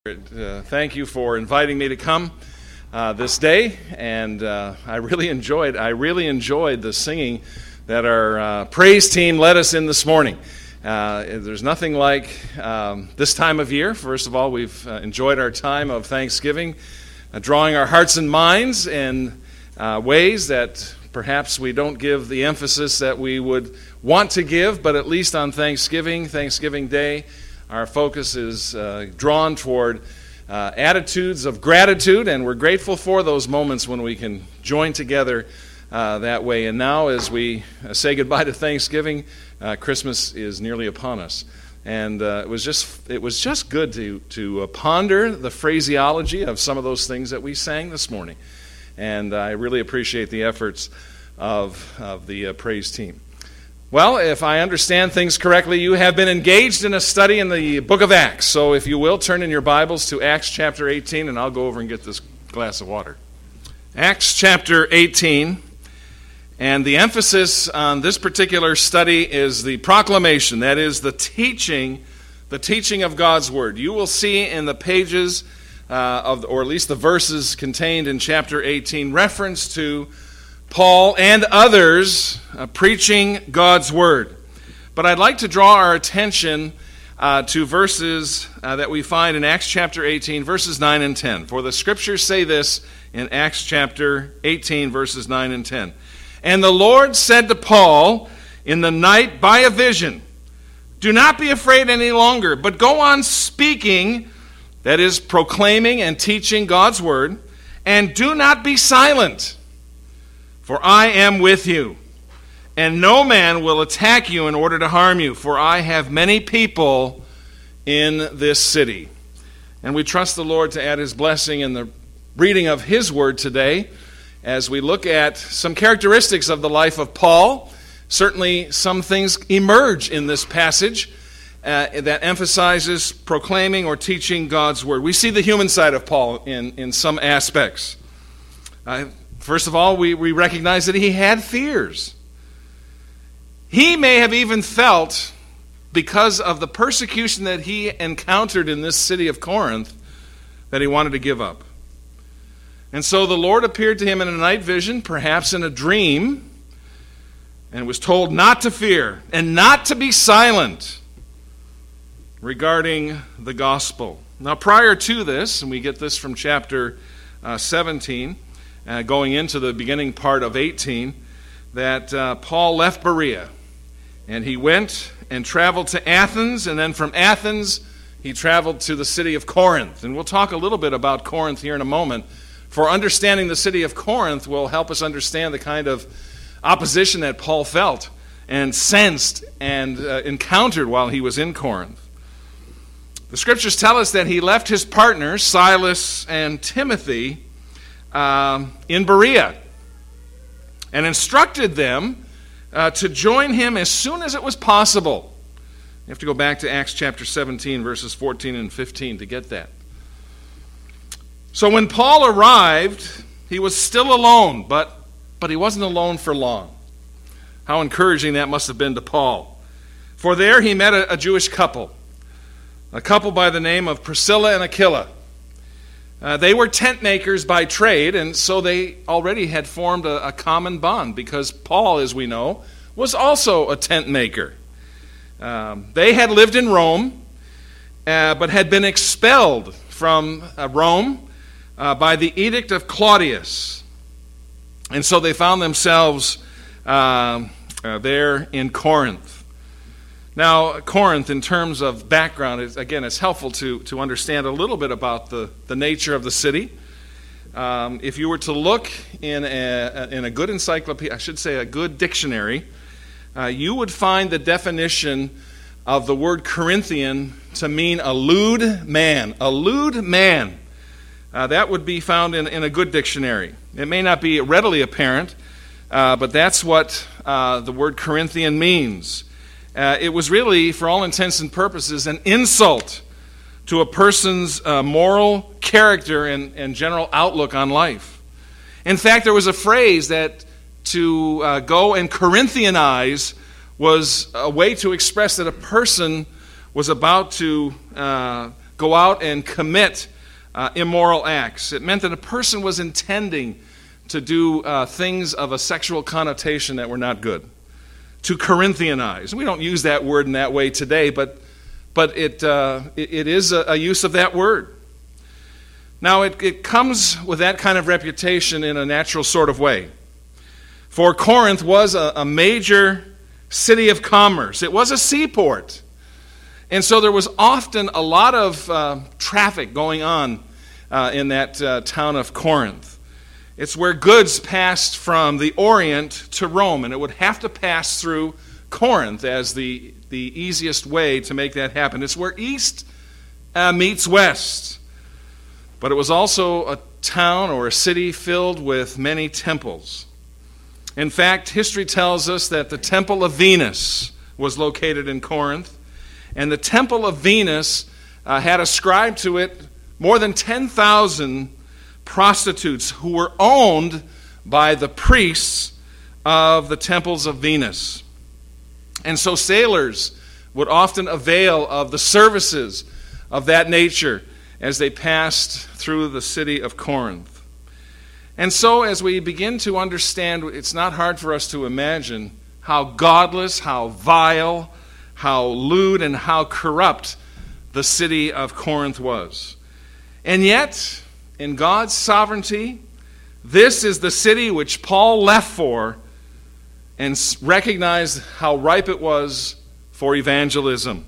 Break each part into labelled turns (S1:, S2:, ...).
S1: Thank you for inviting me to come this day, and I really enjoyed the singing that our praise team led us in this morning. There's nothing like this time of year. First of all, we've enjoyed our time of Thanksgiving, drawing our hearts and minds in ways that perhaps we don't give the emphasis that we would want to give, but at least on Thanksgiving Day, our focus is drawn toward attitudes of gratitude, and we're grateful for those moments when we can join together that way. And now, as we say goodbye to Thanksgiving, Christmas is nearly upon us, and it was just good to ponder the phraseology of some of those things that we sang this morning, and I really appreciate the efforts of the praise team. Well, if I understand things correctly, you have been engaged in a study in the book of Acts. So if you will, turn in your Bibles to Acts chapter 18, and I'll go over and get this glass of water. Acts chapter 18, and the emphasis on this particular study is the proclamation, that is the teaching of God's Word. You will see in the pages, or at least the verses contained in chapter 18, reference to Paul and others preaching God's Word. But I'd like to draw our attention to verses that we find in Acts chapter 18, verses 9 and 10. For the Scriptures say this in Acts chapter 18, verses 9 and 10. And the Lord said to Paul in the night by a vision, "Do not be afraid any longer, but go on speaking," that is, proclaiming and teaching God's Word, "and do not be silent. For I am with you, and no man will attack you in order to harm you, for I have many people in this city." And we trust the Lord to add His blessing in the reading of His Word today as we look at some characteristics of the life of Paul. Certainly some things emerge in this passage that emphasizes proclaiming or teaching God's Word. We see the human side of Paul in some aspects. First of all, we recognize that he had fears. He may have even felt, because of the persecution that he encountered in this city of Corinth, that he wanted to give up. And so the Lord appeared to him in a night vision, perhaps in a dream, and was told not to fear and not to be silent regarding the gospel. Now, prior to this, and we get this from chapter 17, going into the beginning part of 18, that Paul left Berea, and he went and traveled to Athens, and then from Athens he traveled to the city of Corinth. And we'll talk a little bit about Corinth here in a moment, for understanding the city of Corinth will help us understand the kind of opposition that Paul felt and sensed and encountered while he was in Corinth. The Scriptures tell us that he left his partners, Silas and Timothy, in Berea, and instructed them to join him as soon as it was possible. You have to go back to Acts chapter 17, verses 14 and 15 to get that. So when Paul arrived, he was still alone, but he wasn't alone for long. How encouraging that must have been to Paul. For there he met a Jewish couple, a couple by the name of Priscilla and Aquila. They were tent makers by trade, and so they already had formed a common bond, because Paul, as we know, was also a tent maker. They had lived in Rome, but had been expelled from Rome by the edict of Claudius. And so they found themselves there in Corinth. Now, Corinth, in terms of background, it's helpful to understand a little bit about the nature of the city. If you were to look in a good encyclopedia, I should say a good dictionary, you would find the definition of the word Corinthian to mean a lewd man. A lewd man. That would be found in a good dictionary. It may not be readily apparent, but that's what the word Corinthian means. It was really, for all intents and purposes, an insult to a person's moral character and general outlook on life. In fact, there was a phrase that to go and Corinthianize was a way to express that a person was about to go out and commit immoral acts. It meant that a person was intending to do things of a sexual connotation that were not good. To Corinthianize. We don't use that word in that way today, but it is a use of that word. Now, it comes with that kind of reputation in a natural sort of way. For Corinth was a major city of commerce. It was a seaport. And so there was often a lot of traffic going on in that town of Corinth. It's where goods passed from the Orient to Rome, and it would have to pass through Corinth as the easiest way to make that happen. It's where east meets west. But it was also a town or a city filled with many temples. In fact, history tells us that the Temple of Venus was located in Corinth, and the Temple of Venus had ascribed to it more than 10,000 prostitutes who were owned by the priests of the temples of Venus. And so sailors would often avail of the services of that nature as they passed through the city of Corinth. And so as we begin to understand, it's not hard for us to imagine how godless, how vile, how lewd, and how corrupt the city of Corinth was. And yet, in God's sovereignty, this is the city which Paul left for and recognized how ripe it was for evangelism.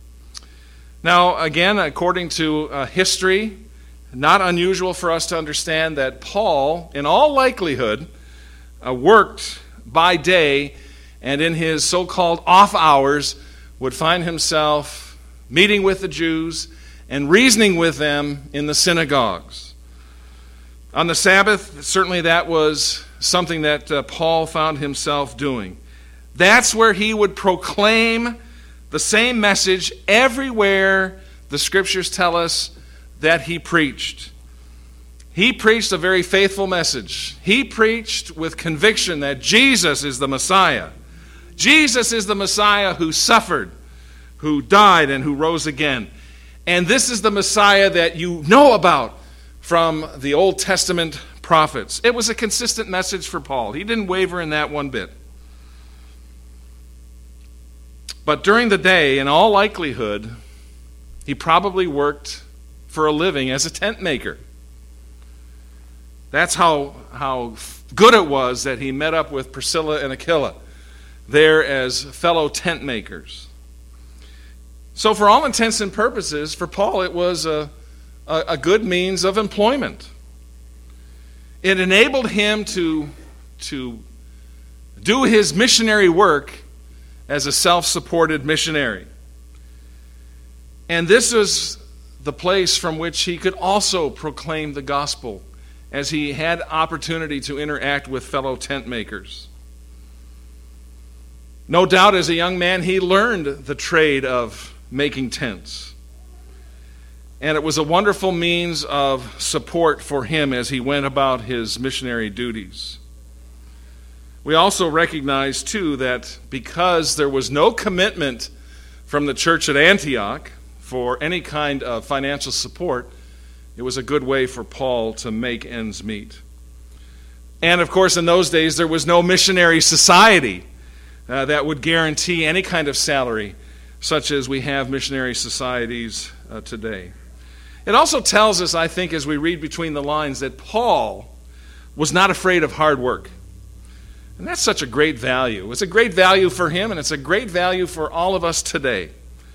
S1: Now, again, according to history, not unusual for us to understand that Paul, in all likelihood, worked by day and in his so-called off hours would find himself meeting with the Jews and reasoning with them in the synagogues. On the Sabbath, certainly that was something that Paul found himself doing. That's where he would proclaim the same message everywhere the Scriptures tell us that he preached. He preached a very faithful message. He preached with conviction that Jesus is the Messiah. Jesus is the Messiah who suffered, who died, and who rose again. And this is the Messiah that you know about from the Old Testament prophets. It was a consistent message for Paul. He didn't waver in that one bit. But during the day, in all likelihood, he probably worked for a living as a tent maker. That's how good it was that he met up with Priscilla and Aquila there as fellow tent makers. So for all intents and purposes, for Paul, it was a good means of employment. It enabled him to do his missionary work as a self-supported missionary. And this was the place from which he could also proclaim the gospel as he had opportunity to interact with fellow tent makers. No doubt as a young man he learned the trade of making tents. And it was a wonderful means of support for him as he went about his missionary duties. We also recognize, too, that because there was no commitment from the church at Antioch for any kind of financial support, it was a good way for Paul to make ends meet. And, of course, in those days, there was no missionary society that would guarantee any kind of salary, such as we have missionary societies today. It also tells us, I think, as we read between the lines, that Paul was not afraid of hard work. And that's such a great value. It's a great value for him, and it's a great value for all of us today.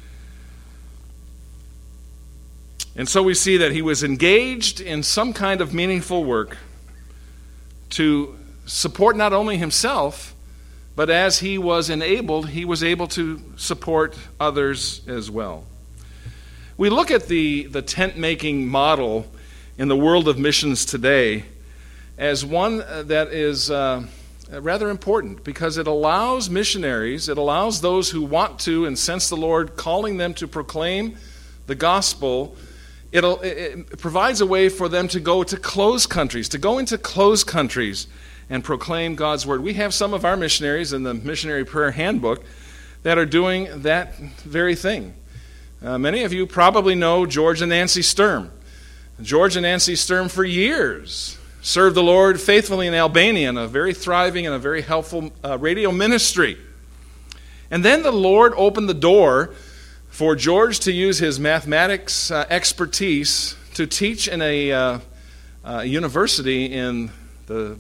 S1: And so we see that he was engaged in some kind of meaningful work to support not only himself, but as he was enabled, he was able to support others as well. We look at the tent-making model in the world of missions today as one that is rather important because it allows missionaries, it allows those who want to and sense the Lord calling them to proclaim the gospel. It provides a way for them to go to closed countries, to go into closed countries and proclaim God's word. We have some of our missionaries in the Missionary Prayer Handbook that are doing that very thing. Many of you probably know George and Nancy Sturm. George and Nancy Sturm for years served the Lord faithfully in Albania in a very thriving and a very helpful radio ministry. And then the Lord opened the door for George to use his mathematics expertise to teach in a university in the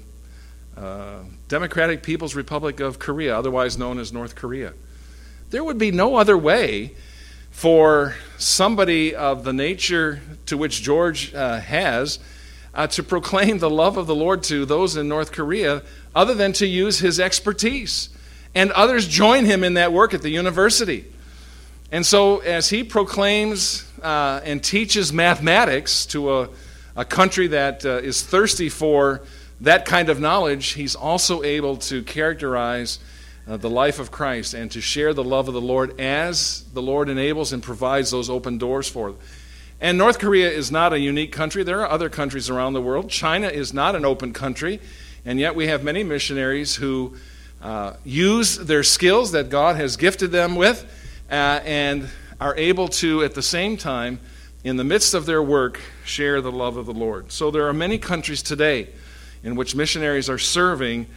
S1: Democratic People's Republic of Korea, otherwise known as North Korea. There would be no other way for somebody of the nature to which George has to proclaim the love of the Lord to those in North Korea other than to use his expertise. And others join him in that work at the university. And so as he proclaims and teaches mathematics to a country that is thirsty for that kind of knowledge, he's also able to characterize the life of Christ and to share the love of the Lord as the Lord enables and provides those open doors for them. And North Korea is not a unique country. There are other countries around the world. China is not an open country, and yet we have many missionaries who use their skills that God has gifted them with and are able to, at the same time, in the midst of their work, share the love of the Lord. So there are many countries today in which missionaries are serving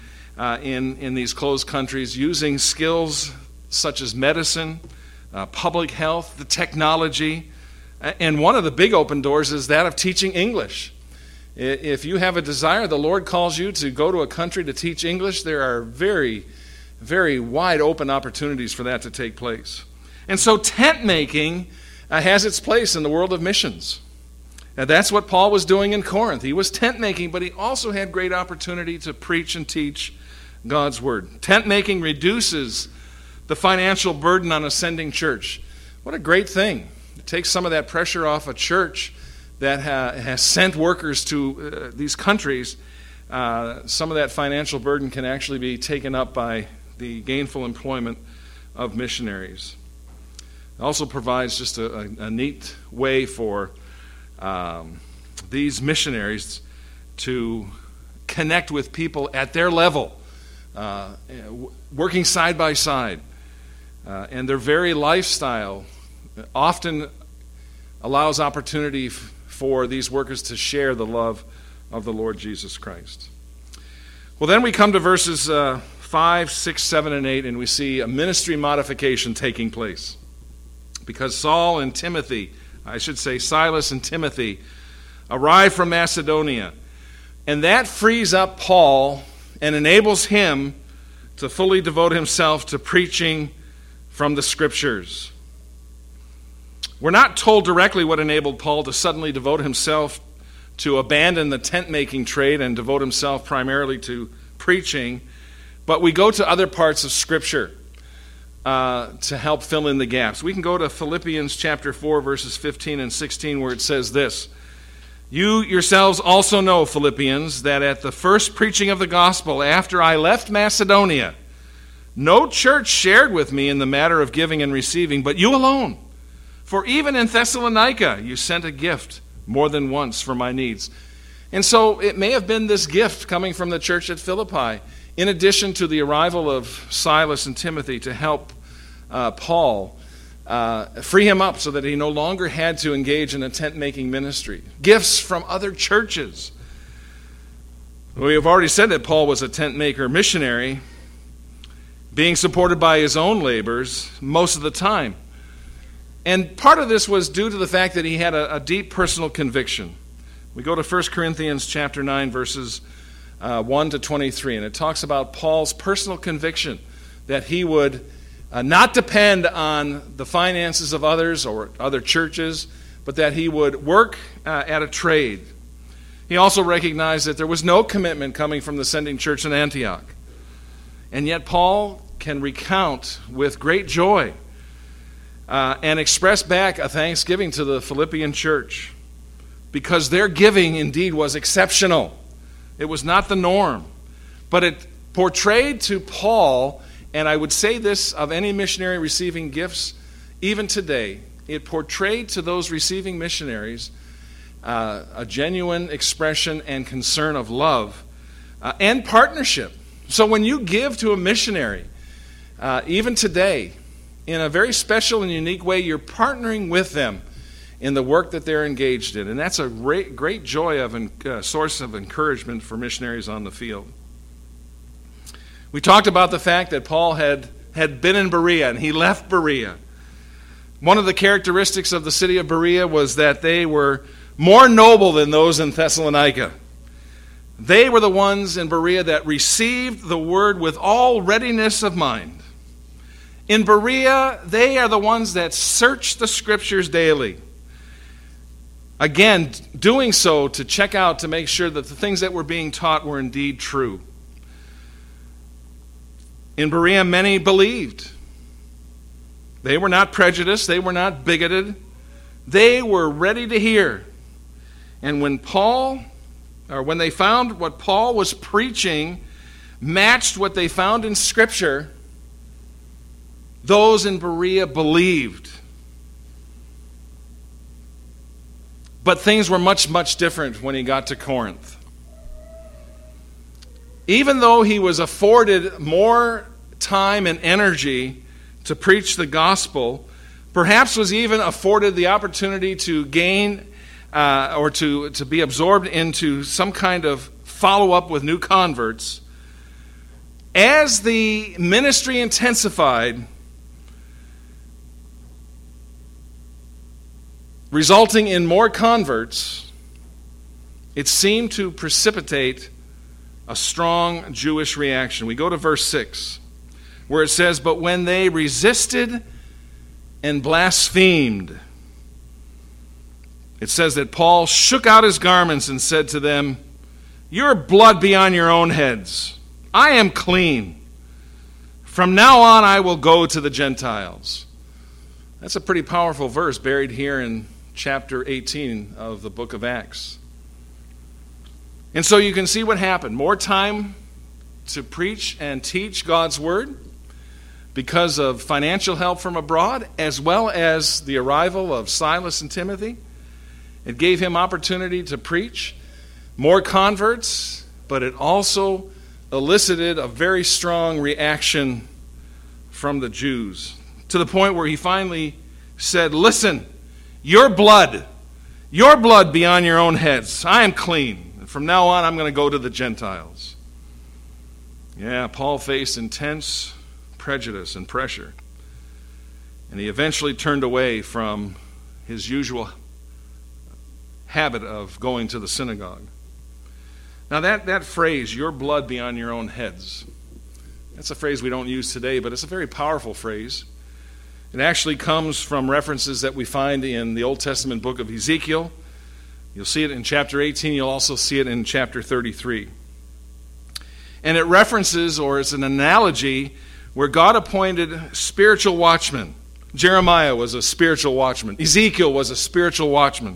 S1: in these closed countries using skills such as medicine, public health, the technology, and one of the big open doors is that of teaching English. If you have a desire, the Lord calls you to go to a country to teach English, there are very, very wide open opportunities for that to take place. And so tent making has its place in the world of missions. And that's what Paul was doing in Corinth. He was tent making, but he also had great opportunity to preach and teach God's word. Tent making reduces the financial burden on a sending church. What a great thing. It takes some of that pressure off a church that has sent workers to these countries. Some of that financial burden can actually be taken up by the gainful employment of missionaries. It also provides just a neat way for these missionaries to connect with people at their level, working side by side. And their very lifestyle often allows opportunity for these workers to share the love of the Lord Jesus Christ. Well, then we come to verses 5, 6, 7, and 8, and we see a ministry modification taking place. Because Silas and Timothy, arrive from Macedonia. And that frees up Paul and enables him to fully devote himself to preaching from the Scriptures. We're not told directly what enabled Paul to suddenly devote himself to abandon the tent-making trade and devote himself primarily to preaching, but we go to other parts of Scripture to help fill in the gaps. We can go to Philippians chapter 4, verses 15 and 16, where it says this: "You yourselves also know, Philippians, that at the first preaching of the gospel after I left Macedonia, no church shared with me in the matter of giving and receiving, but you alone. For even in Thessalonica you sent a gift more than once for my needs." And so it may have been this gift coming from the church at Philippi, in addition to the arrival of Silas and Timothy to help Paul free him up so that he no longer had to engage in a tent-making ministry. Gifts from other churches. We have already said that Paul was a tent-maker missionary, being supported by his own labors most of the time. And part of this was due to the fact that he had a deep personal conviction. We go to 1 Corinthians chapter 9, verses 1 to 23, and it talks about Paul's personal conviction that he would not depend on the finances of others or other churches, but that he would work at a trade. He also recognized that there was no commitment coming from the sending church in Antioch. And yet Paul can recount with great joy and express back a thanksgiving to the Philippian church, because their giving indeed was exceptional. It was not the norm, but it portrayed to Paul, and I would say this of any missionary receiving gifts, even today, it portrayed to those receiving missionaries a genuine expression and concern of love and partnership. So when you give to a missionary, even today, in a very special and unique way, you're partnering with them in the work that they're engaged in. And that's a great joy of source of encouragement for missionaries on the field. We talked about the fact that Paul had been in Berea, and he left Berea. One of the characteristics of the city of Berea was that they were more noble than those in Thessalonica. They were the ones in Berea that received the word with all readiness of mind. In Berea, they are the ones that search the Scriptures daily. Again, doing so to check out, to make sure that the things that were being taught were indeed true. In Berea, many believed. They were not prejudiced. They were not bigoted. They were ready to hear. And when they found what Paul was preaching matched what they found in Scripture, those in Berea believed. But things were much, much different when he got to Corinth. Even though he was afforded more time and energy to preach the gospel, perhaps was even afforded the opportunity to gain or to be absorbed into some kind of follow-up with new converts, as the ministry intensified, resulting in more converts, it seemed to precipitate a strong Jewish reaction. We go to verse 6, where it says, "But when they resisted and blasphemed," it says that Paul shook out his garments and said to them, "Your blood be on your own heads. I am clean. From now on I will go to the Gentiles." That's a pretty powerful verse buried here in chapter 18 of the book of Acts. And so you can see what happened. More time to preach and teach God's word because of financial help from abroad, as well as the arrival of Silas and Timothy. It gave him opportunity to preach. More converts, but it also elicited a very strong reaction from the Jews, to the point where he finally said, "Listen, your blood be on your own heads. I am clean. From now on, I'm going to go to the Gentiles." Yeah, Paul faced intense prejudice and pressure. And he eventually turned away from his usual habit of going to the synagogue. Now that phrase, "your blood be on your own heads," that's a phrase we don't use today, but it's a very powerful phrase. It actually comes from references that we find in the Old Testament book of Ezekiel. You'll see it in chapter 18. You'll also see it in chapter 33. And it references, or it's an analogy, where God appointed spiritual watchmen. Jeremiah was a spiritual watchman. Ezekiel was a spiritual watchman.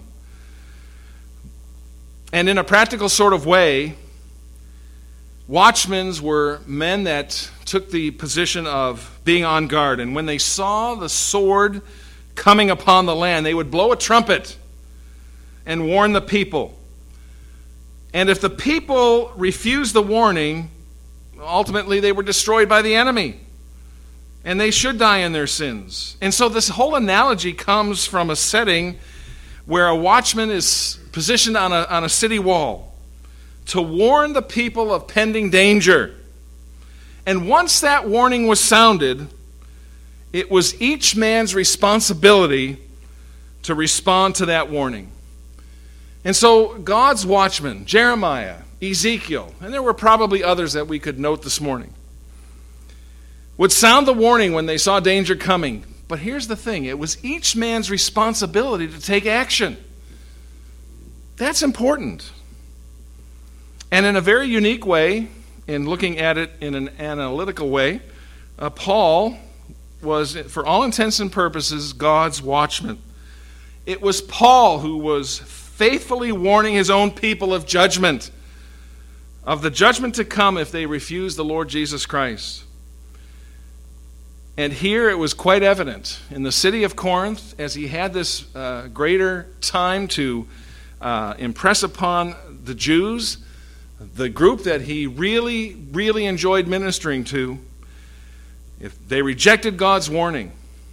S1: And in a practical sort of way, watchmen were men that took the position of being on guard. And when they saw the sword coming upon the land, they would blow a trumpet and warn the people. And if the people refused the warning, ultimately they were destroyed by the enemy. And they should die in their sins. And so this whole analogy comes from a setting where a watchman is positioned on a city wall to warn the people of pending danger. And once that warning was sounded, it was each man's responsibility to respond to that warning. And so God's watchmen, Jeremiah, Ezekiel, and there were probably others that we could note this morning, would sound the warning when they saw danger coming. But here's the thing, it was each man's responsibility to take action. That's important. And in a very unique way, in looking at it in an analytical way, Paul was, for all intents and purposes, God's watchman. It was Paul who was faithfully warning his own people of judgment, of the judgment to come if they refuse the Lord Jesus Christ. And here it was quite evident in the city of Corinth, as he had this greater time to impress upon the Jews, the group that he really, really enjoyed ministering to. If they rejected God's warning,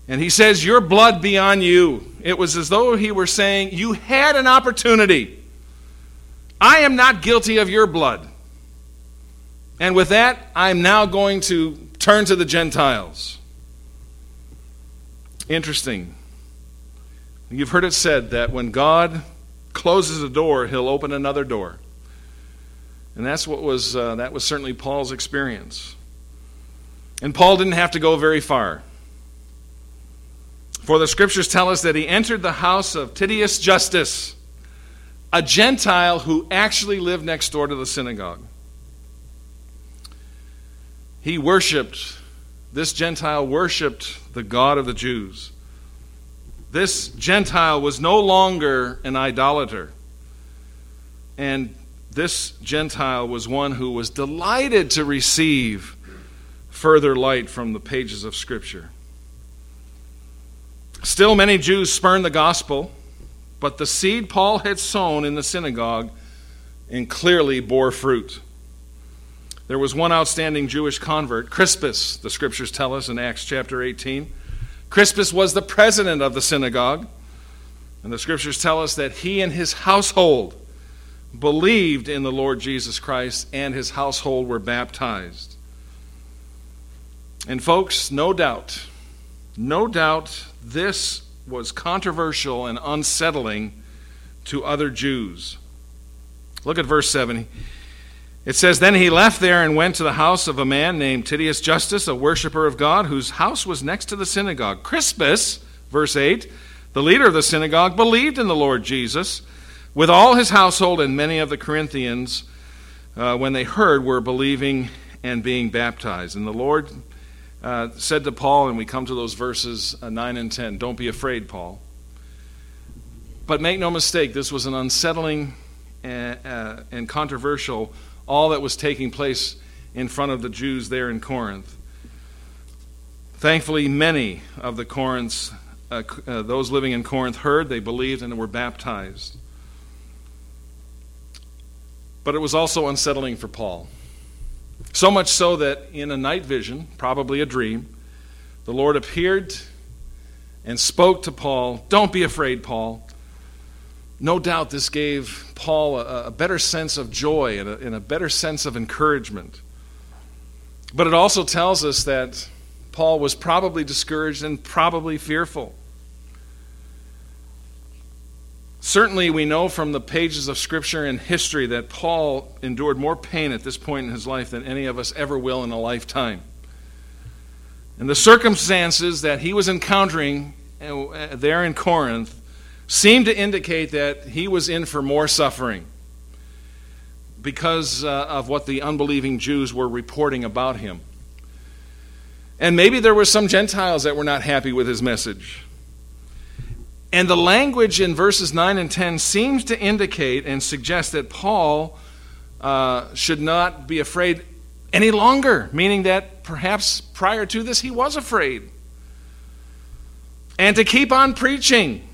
S1: And he says, your blood be on you. It was as though he were saying, you had an opportunity. I am not guilty of your blood. And with that, I'm now going to turn to the Gentiles. Interesting. You've heard it said that when God closes a door, he'll open another door. And that was certainly Paul's experience. And Paul didn't have to go very far. For the scriptures tell us that he entered the house of Titius Justus, a Gentile who actually lived next door to the synagogue. This Gentile worshipped the God of the Jews. This Gentile was no longer an idolater. And this Gentile was one who was delighted to receive further light from the pages of Scripture. Still, many Jews spurned the gospel, but the seed Paul had sown in the synagogue and clearly bore fruit. There was one outstanding Jewish convert, Crispus, the scriptures tell us in Acts chapter 18. Crispus was the president of the synagogue, and the scriptures tell us that he and his household believed in the Lord Jesus Christ, and his household were baptized. And folks, no doubt, this was controversial and unsettling to other Jews. Look at verse 7. It says, then he left there and went to the house of a man named Titius Justus, a worshiper of God, whose house was next to the synagogue. Crispus, verse 8, the leader of the synagogue, believed in the Lord Jesus with all his household, and many of the Corinthians, when they heard, were believing and being baptized. And the Lord said to Paul, and we come to those verses 9 and 10, don't be afraid, Paul. But make no mistake, this was an unsettling and controversial, all that was taking place in front of the Jews there in Corinth. Thankfully, many of the those living in Corinth heard, they believed, and were baptized. But it was also unsettling for Paul. So much so that in a night vision, probably a dream, the Lord appeared and spoke to Paul, don't be afraid, Paul. No doubt this gave Paul a better sense of joy and a better sense of encouragement. But it also tells us that Paul was probably discouraged and probably fearful. Certainly we know from the pages of Scripture and history that Paul endured more pain at this point in his life than any of us ever will in a lifetime. And the circumstances that he was encountering there in Corinth seemed to indicate that he was in for more suffering because of what the unbelieving Jews were reporting about him. And maybe there were some Gentiles that were not happy with his message. And the language in verses 9 and 10 seems to indicate and suggest that Paul should not be afraid any longer, meaning that perhaps prior to this he was afraid. And to keep on preaching.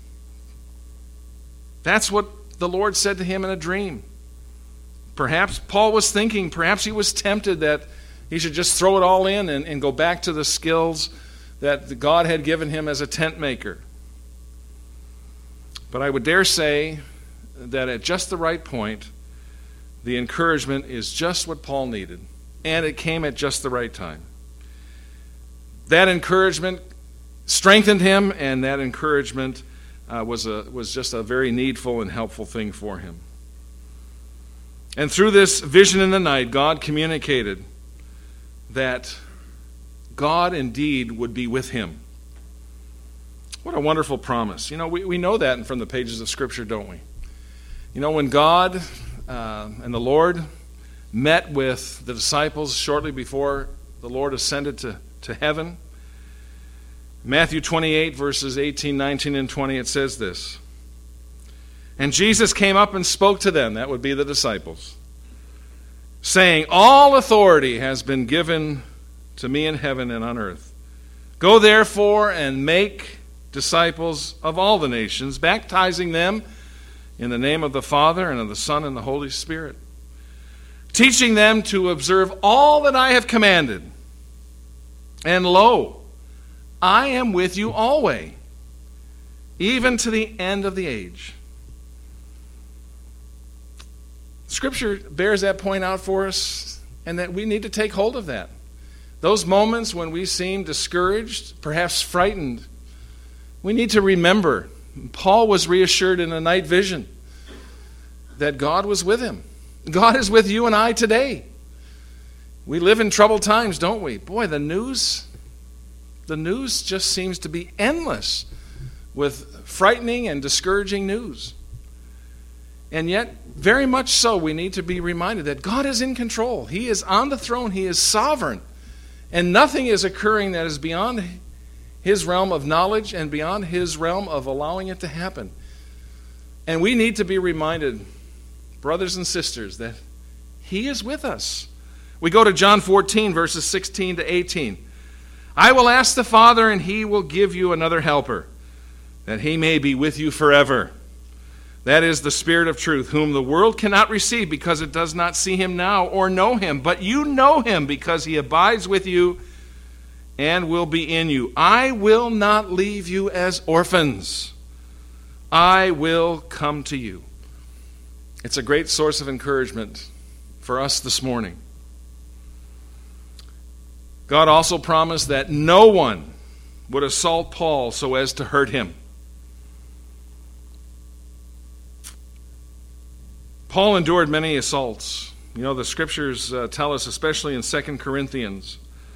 S1: That's what the Lord said to him in a dream. Perhaps Paul was thinking, perhaps he was tempted that he should just throw it all in and go back to the skills that God had given him as a tent maker. But I would dare say that at just the right point, the encouragement is just what Paul needed. And it came at just the right time. That encouragement strengthened him, and that encouragement was just a very needful and helpful thing for him. And through this vision in the night, God communicated that God indeed would be with him. What a wonderful promise. You know, we know that from the pages of Scripture, don't we? You know, when God and the Lord met with the disciples shortly before the Lord ascended to heaven, Matthew 28, verses 18, 19, and 20, it says this. And Jesus came up and spoke to them, that would be the disciples, saying, all authority has been given to me in heaven and on earth. Go therefore and make disciples of all the nations, baptizing them in the name of the Father and of the Son and the Holy Spirit, teaching them to observe all that I have commanded. And lo, I am with you always, even to the end of the age. Scripture bears that point out for us, and that we need to take hold of that. Those moments when we seem discouraged, perhaps frightened, we need to remember. Paul was reassured in a night vision that God was with him. God is with you and I today. We live in troubled times, don't we? Boy, the news just seems to be endless with frightening and discouraging news. And yet, very much so, we need to be reminded that God is in control. He is on the throne. He is sovereign. And nothing is occurring that is beyond His realm of knowledge and beyond His realm of allowing it to happen. And we need to be reminded, brothers and sisters, that He is with us. We go to John 14, verses 16 to 18. I will ask the Father, and He will give you another helper, that He may be with you forever. That is the Spirit of truth, whom the world cannot receive because it does not see Him now or know Him. But you know Him because He abides with you and will be in you. I will not leave you as orphans. I will come to you. It's a great source of encouragement for us this morning. God also promised that no one would assault Paul so as to hurt him. Paul endured many assaults. You know, the Scriptures tell us, especially in 2 Corinthians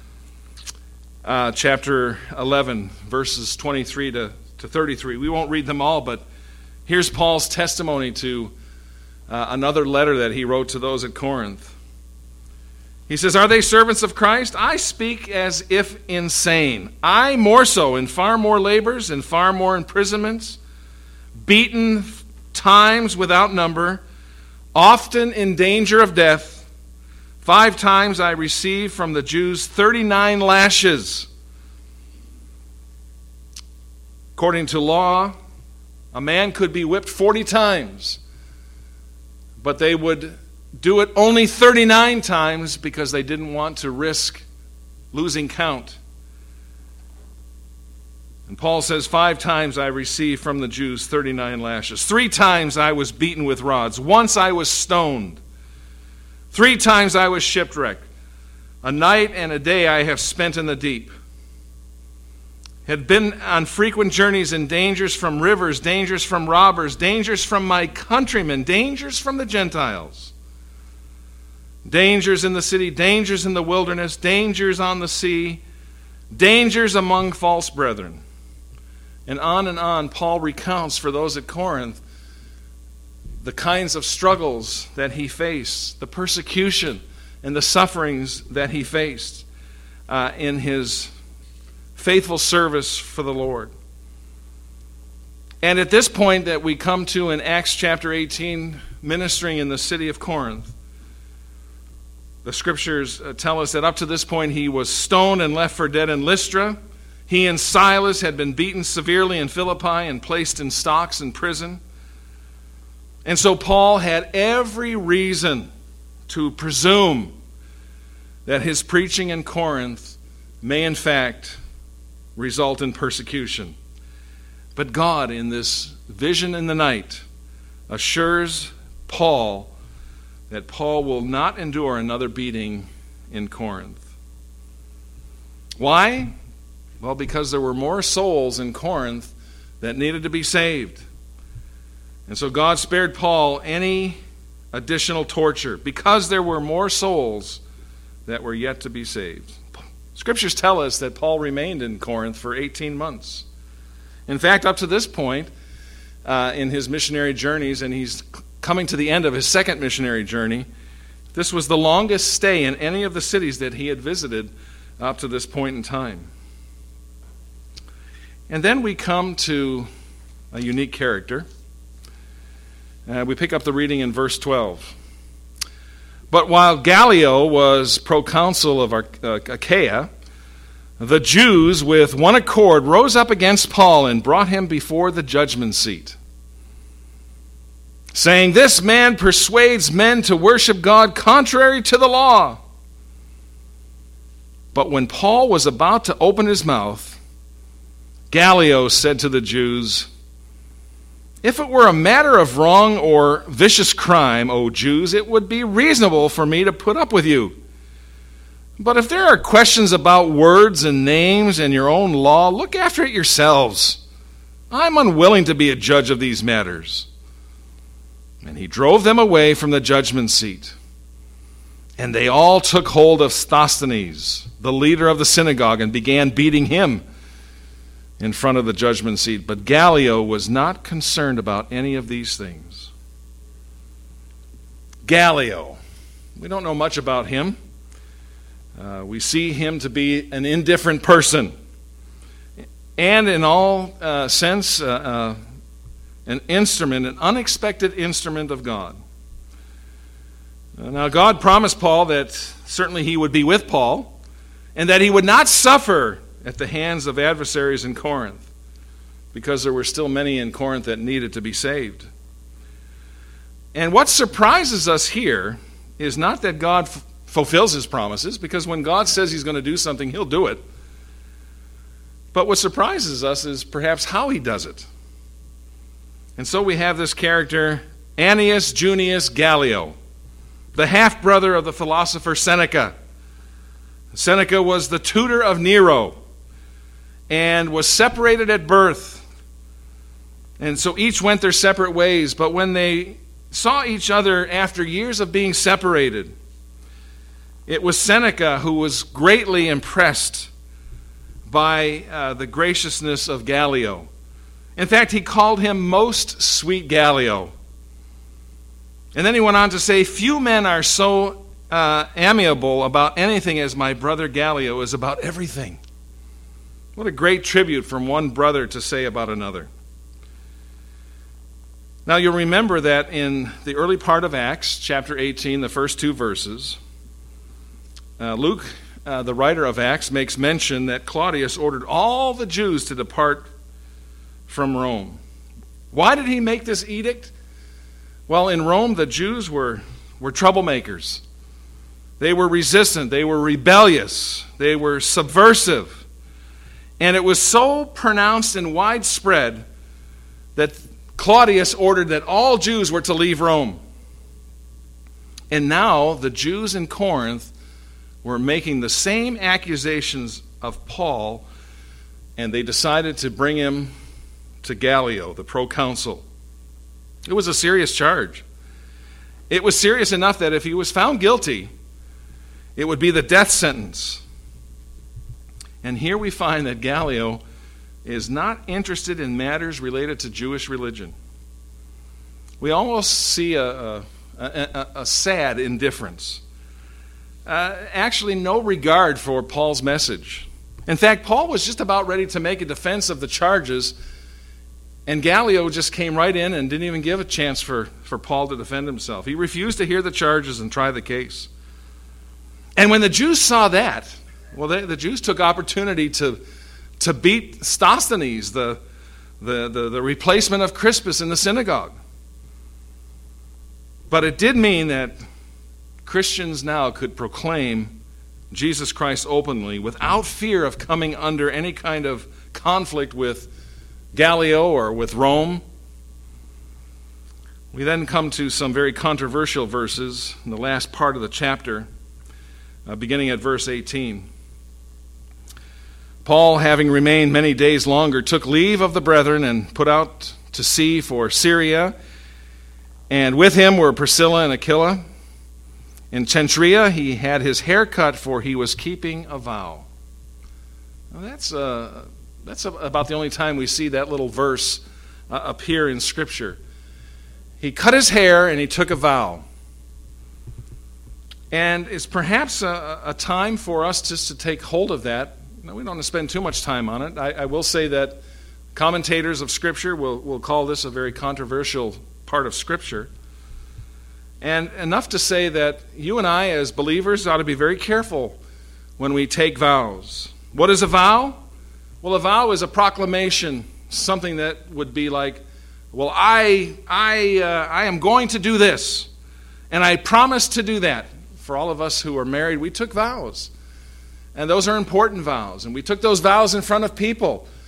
S1: chapter 11, verses 23 to 33. We won't read them all, but here's Paul's testimony to another letter that he wrote to those at Corinth. He says, are they servants of Christ? I speak as if insane. I more so, in far more labors and far more imprisonments, beaten times without number, often in danger of death. 5 times I received from the Jews 39 lashes. According to law, a man could be whipped 40 times, but they would do it only 39 times because they didn't want to risk losing count. And Paul says, 5 times I received from the Jews 39 lashes. 3 times I was beaten with rods. Once I was stoned. 3 times I was shipwrecked. A night and a day I have spent in the deep. Had been on frequent journeys in dangers from rivers, dangers from robbers, dangers from my countrymen, dangers from the Gentiles. Dangers in the city, dangers in the wilderness, dangers on the sea, dangers among false brethren. And on, Paul recounts for those at Corinth the kinds of struggles that he faced, the persecution and the sufferings that he faced in his faithful service for the Lord. And at this point that we come to in Acts chapter 18, ministering in the city of Corinth, the Scriptures tell us that up to this point he was stoned and left for dead in Lystra. He and Silas had been beaten severely in Philippi and placed in stocks in prison. And so Paul had every reason to presume that his preaching in Corinth may in fact result in persecution. But God, in this vision in the night, assures Paul that Paul will not endure another beating in Corinth. Why? Well, because there were more souls in Corinth that needed to be saved. And so God spared Paul any additional torture because there were more souls that were yet to be saved. Scriptures tell us that Paul remained in Corinth for 18 months. In fact, up to this point in his missionary journeys, and he's coming to the end of his second missionary journey, this was the longest stay in any of the cities that he had visited up to this point in time. And then we come to a unique character. We pick up the reading in verse 12. But while Gallio was proconsul of Achaia, the Jews with one accord rose up against Paul and brought him before the judgment seat, saying, "This man persuades men to worship God contrary to the law." But when Paul was about to open his mouth, Gallio said to the Jews, "If it were a matter of wrong or vicious crime, O Jews, it would be reasonable for me to put up with you. But if there are questions about words and names and your own law, look after it yourselves. I'm unwilling to be a judge of these matters." And he drove them away from the judgment seat. And they all took hold of Sosthenes, the leader of the synagogue, and began beating him in front of the judgment seat. But Gallio was not concerned about any of these things. Gallio. We don't know much about him. We see him to be an indifferent person. And in all sense, an unexpected instrument of God. Now, God promised Paul that certainly he would be with Paul, and that he would not suffer at the hands of adversaries in Corinth, because there were still many in Corinth that needed to be saved. And what surprises us here is not that God fulfills his promises, because when God says he's going to do something, he'll do it. But what surprises us is perhaps how he does it. And so we have this character, Annius Junius Gallio, the half-brother of the philosopher Seneca. Seneca was the tutor of Nero and was separated at birth. And so each went their separate ways. But when they saw each other after years of being separated, it was Seneca who was greatly impressed by the graciousness of Gallio. In fact, he called him most sweet Gallio. And then he went on to say, "Few men are so amiable about anything as my brother Gallio is about everything." What a great tribute from one brother to say about another. Now you'll remember that in the early part of Acts, chapter 18, the first two verses, Luke, the writer of Acts, makes mention that Claudius ordered all the Jews to depart from Rome. Why did he make this edict? Well, in Rome, the Jews were troublemakers. They were resistant. They were rebellious. They were subversive. And it was so pronounced and widespread that Claudius ordered that all Jews were to leave Rome. And now the Jews in Corinth were making the same accusations of Paul, and they decided to bring him to Gallio, the proconsul. It was a serious charge. It was serious enough that if he was found guilty, it would be the death sentence. And here we find that Gallio is not interested in matters related to Jewish religion. We almost see a sad indifference. Actually, no regard for Paul's message. In fact, Paul was just about ready to make a defense of the charges, and Gallio just came right in and didn't even give a chance for Paul to defend himself. He refused to hear the charges and try the case. And when the Jews saw that, well, the Jews took opportunity to beat Sosthenes, the replacement of Crispus in the synagogue. But it did mean that Christians now could proclaim Jesus Christ openly without fear of coming under any kind of conflict with Gallio or with Rome. We then come to some very controversial verses in the last part of the chapter, beginning at verse 18. Paul, having remained many days longer, took leave of the brethren and put out to sea for Syria. And with him were Priscilla and Aquila. In Cenchrea he had his hair cut, for he was keeping a vow. Now that's about the only time we see that little verse appear in Scripture. He cut his hair and he took a vow. And it's perhaps a time for us just to take hold of that. Now, we don't want to spend too much time on it. I will say that commentators of Scripture will call this a very controversial part of Scripture. And enough to say that you and I as believers ought to be very careful when we take vows. What is a vow? Well, a vow is a proclamation, something that would be like, well, I am going to do this, and I promise to do that. For all of us who are married, we took vows. And those are important vows. And we took those vows in front of people.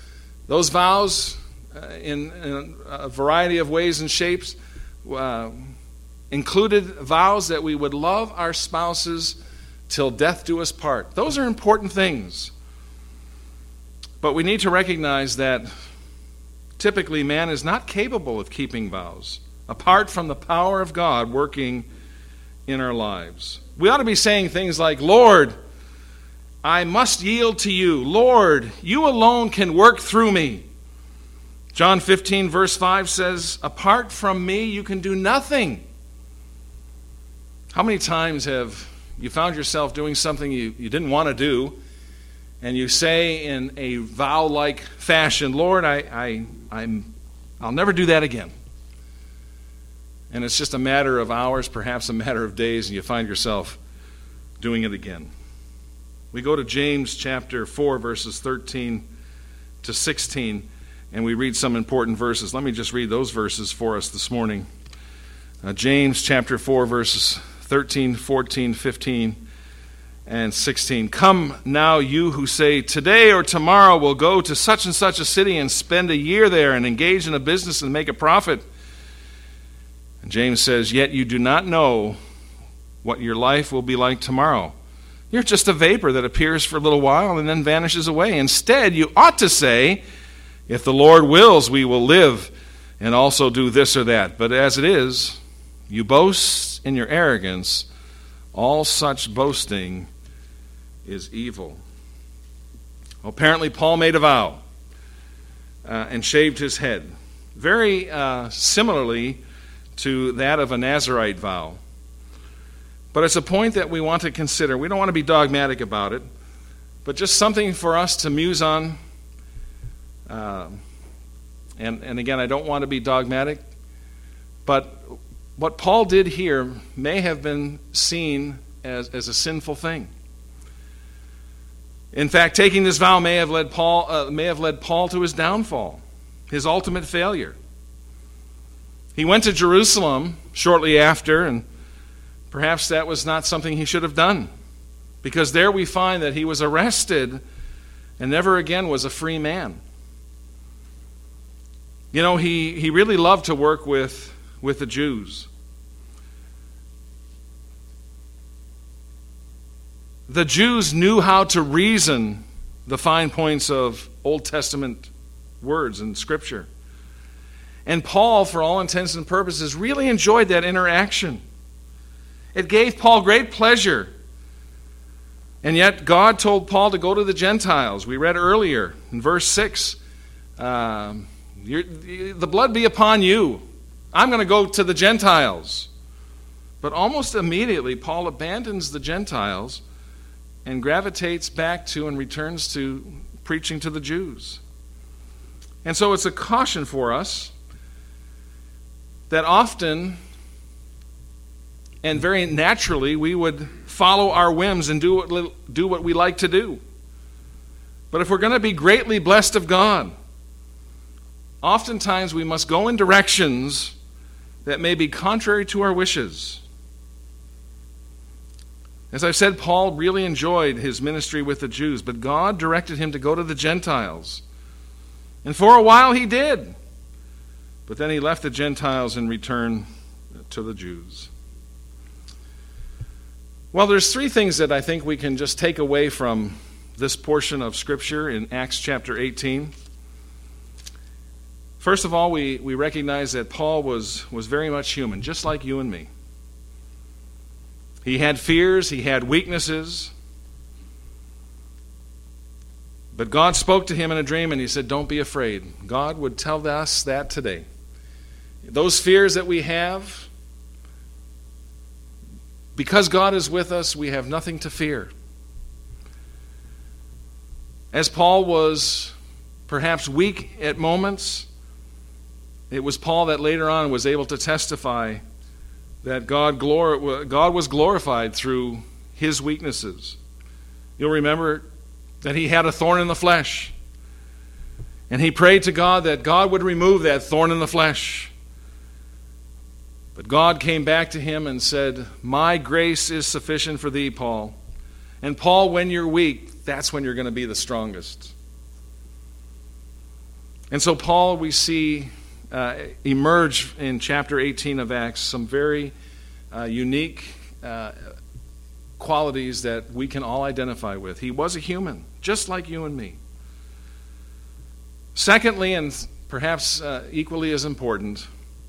S1: Those vows, in a variety of ways and shapes, included vows that we would love our spouses till death do us part. Those are important things. But we need to recognize that typically man is not capable of keeping vows apart from the power of God working in our lives. We ought to be saying things like, Lord, I must yield to you. Lord, you alone can work through me. John 15 verse 5 says, apart from me you can do nothing. How many times have you found yourself doing something you didn't want to do, and you say in a vow-like fashion, Lord, I'll never do that again. And it's just a matter of hours, perhaps a matter of days, and you find yourself doing it again. We go to James chapter 4, verses 13 to 16, and we read some important verses. Let me just read those verses for us this morning. James chapter 4, verses 13, 14, 15, and 16. Come now, you who say, today or tomorrow we'll go to such and such a city and spend a year there and engage in a business and make a profit. And James says, yet you do not know what your life will be like tomorrow. You're just a vapor that appears for a little while and then vanishes away. Instead, you ought to say, if the Lord wills, we will live and also do this or that. But as it is, you boast in your arrogance. All such boasting is evil. Well, apparently, Paul made a vow and shaved his head, very similarly to that of a Nazirite vow. But it's a point that we want to consider. We don't want to be dogmatic about it, but just something for us to muse on. And again, I don't want to be dogmatic, but what Paul did here may have been seen as a sinful thing. In fact, taking this vow may have led Paul to his downfall, his ultimate failure. He went to Jerusalem shortly after, and perhaps that was not something he should have done, because there we find that he was arrested and never again was a free man. You know, he really loved to work with the Jews. The Jews knew how to reason the fine points of Old Testament words and Scripture. And Paul, for all intents and purposes, really enjoyed that interaction. It gave Paul great pleasure. And yet God told Paul to go to the Gentiles. We read earlier in verse 6, the blood be upon you. I'm going to go to the Gentiles. But almost immediately, Paul abandons the Gentiles and gravitates back to and returns to preaching to the Jews. And so it's a caution for us that often and very naturally we would follow our whims and do what we like to do. But if we're going to be greatly blessed of God, oftentimes we must go in directions that may be contrary to our wishes. As I've said, Paul really enjoyed his ministry with the Jews, but God directed him to go to the Gentiles. And for a while he did. But then he left the Gentiles and returned to the Jews. Well, there's three things that I think we can just take away from this portion of Scripture in Acts chapter 18. First of all, we recognize that Paul was very much human, just like you and me. He had fears, he had weaknesses. But God spoke to him in a dream and he said, don't be afraid. God would tell us that today. Those fears that we have, because God is with us, we have nothing to fear. As Paul was perhaps weak at moments, it was Paul that later on was able to testify that God was glorified through his weaknesses. You'll remember that he had a thorn in the flesh. And he prayed to God that God would remove that thorn in the flesh. But God came back to him and said, my grace is sufficient for thee, Paul. And Paul, when you're weak, that's when you're going to be the strongest. And so Paul, we see emerge in chapter 18 of Acts some very unique qualities that we can all identify with. He was a human, just like you and me. Secondly, and perhaps equally as important,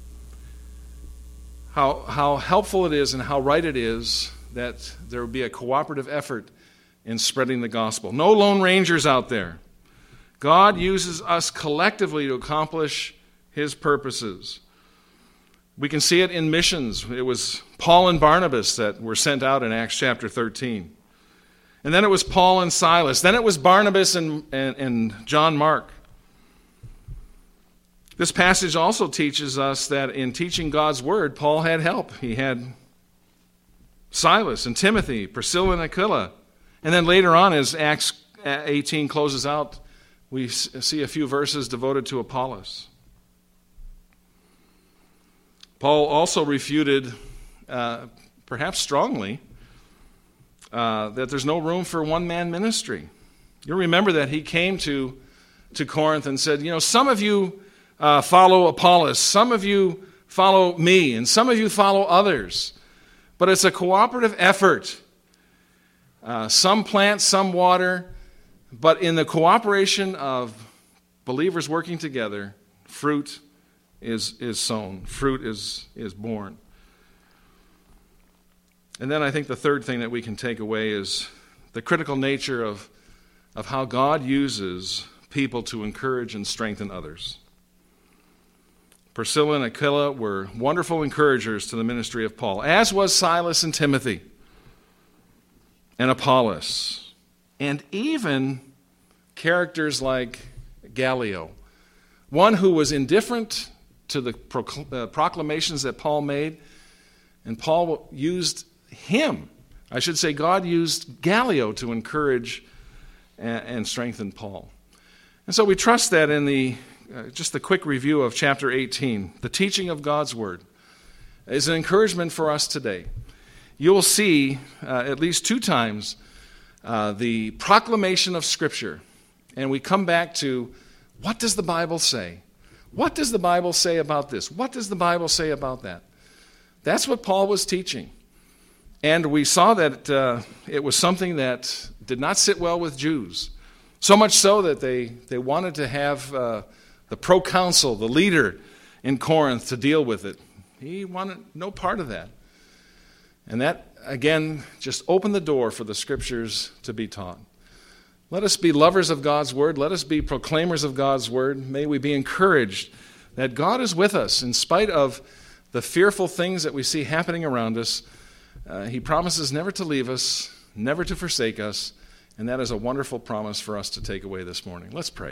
S1: how helpful it is and how right it is that there would be a cooperative effort in spreading the gospel. No lone rangers out there. God uses us collectively to accomplish his purposes. We can see it in missions. It was Paul and Barnabas that were sent out in Acts chapter 13. And then it was Paul and Silas. Then it was Barnabas and John Mark. This passage also teaches us that in teaching God's word, Paul had help. He had Silas and Timothy, Priscilla and Aquila. And then later on, as Acts 18 closes out, we see a few verses devoted to Apollos. Paul also refuted, perhaps strongly, that there's no room for one-man ministry. You'll remember that he came to Corinth and said, some of you follow Apollos, some of you follow me, and some of you follow others. But it's a cooperative effort. Some plant, some water, but in the cooperation of believers working together, fruit is sown, fruit is born. And then I think the third thing that we can take away is the critical nature of how God uses people to encourage and strengthen others. Priscilla and Aquila were wonderful encouragers to the ministry of Paul, as was Silas and Timothy and Apollos, and even characters like Gallio, one who was indifferent to the proclamations that Paul made, and Paul used him. I should say God used Gallio to encourage and strengthen Paul. And so we trust that in just the quick review of chapter 18, the teaching of God's word is an encouragement for us today. You will see at least two times the proclamation of Scripture, and we come back to, what does the Bible say? What does the Bible say about this? What does the Bible say about that? That's what Paul was teaching. And we saw that it was something that did not sit well with Jews, so much so that they wanted to have the proconsul, the leader in Corinth, to deal with it. He wanted no part of that. And that, again, just opened the door for the Scriptures to be taught. Let us be lovers of God's word. Let us be proclaimers of God's word. May we be encouraged that God is with us in spite of the fearful things that we see happening around us. He promises never to leave us, never to forsake us, and that is a wonderful promise for us to take away this morning. Let's pray.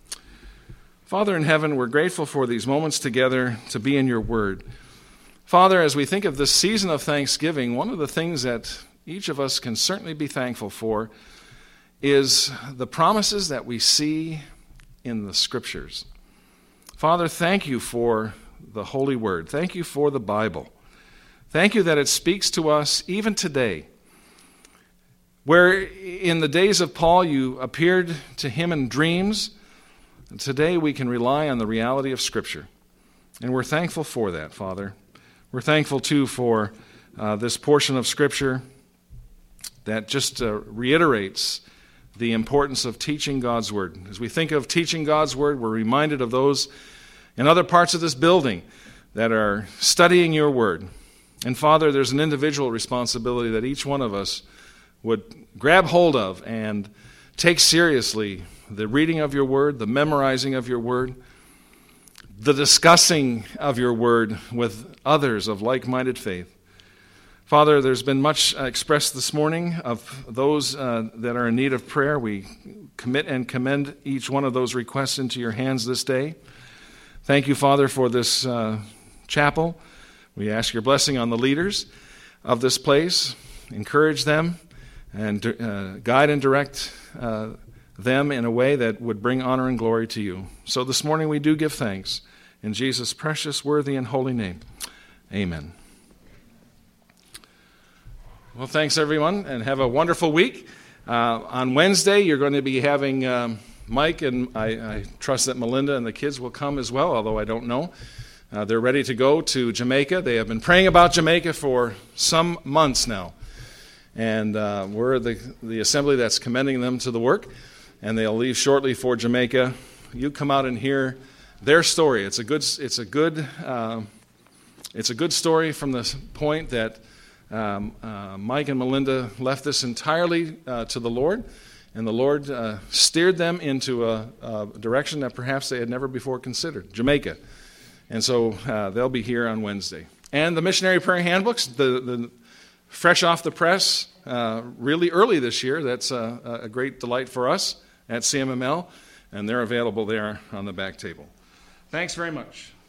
S1: Father in heaven, we're grateful for these moments together to be in your word. Father, as we think of this season of Thanksgiving, one of the things that each of us can certainly be thankful for is the promises that we see in the Scriptures. Father, thank you for the Holy Word. Thank you for the Bible. Thank you that it speaks to us even today. Where in the days of Paul you appeared to him in dreams, today we can rely on the reality of Scripture. And we're thankful for that, Father. We're thankful, too, for this portion of Scripture that just reiterates the importance of teaching God's Word. As we think of teaching God's Word, we're reminded of those in other parts of this building that are studying your Word. And, Father, there's an individual responsibility that each one of us would grab hold of and take seriously the reading of your Word, the memorizing of your Word, the discussing of your word with others of like-minded faith. Father, there's been much expressed this morning of those that are in need of prayer. We commit and commend each one of those requests into your hands this day. Thank you, Father, for this chapel. We ask your blessing on the leaders of this place. Encourage them and guide and direct them in a way that would bring honor and glory to you. So this morning we do give thanks. In Jesus' precious, worthy, and holy name, amen. Well, thanks everyone, and have a wonderful week. On Wednesday, you're going to be having Mike and I trust that Melinda and the kids will come as well, although I don't know. They're ready to go to Jamaica. They have been praying about Jamaica for some months now. And we're the assembly that's commending them to the work, and they'll leave shortly for Jamaica. You come out and hear their story. It's a good story from the point that Mike and Melinda left this entirely to the Lord, and the Lord steered them into a direction that perhaps they had never before considered, Jamaica. And so they'll be here on Wednesday. And the missionary prayer handbooks, the fresh off the press, really early this year. That's a great delight for us at CMML, and they're available there on the back table. Thanks very much.